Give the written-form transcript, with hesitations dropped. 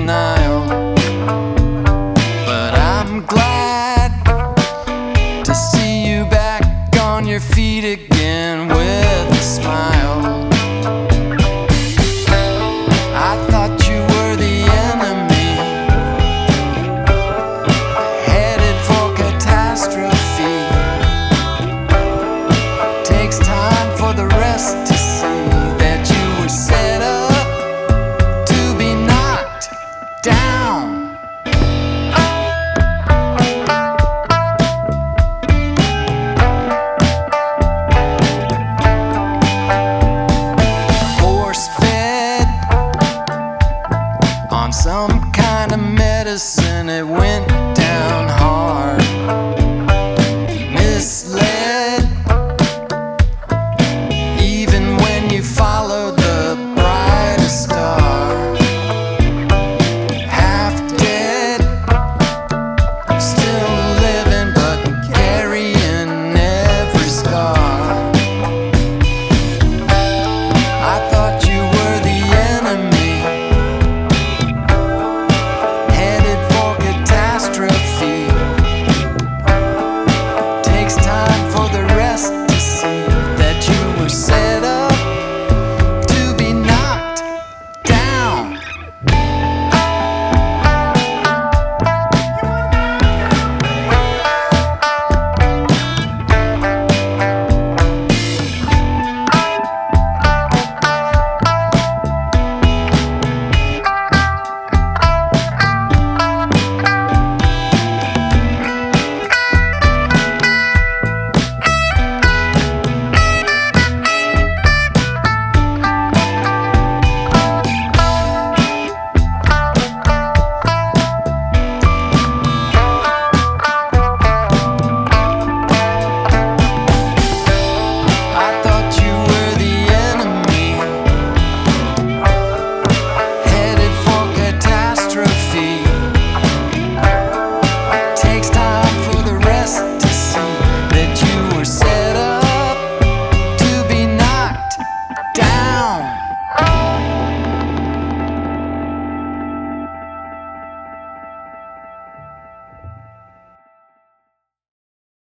denial. But I'm glad to see you back on your feet again with a smile. I thought you were the enemy, headed for catastrophe. Takes time for the rest to see that you were set up to be knocked down. On some kind of medicine, it went down hard.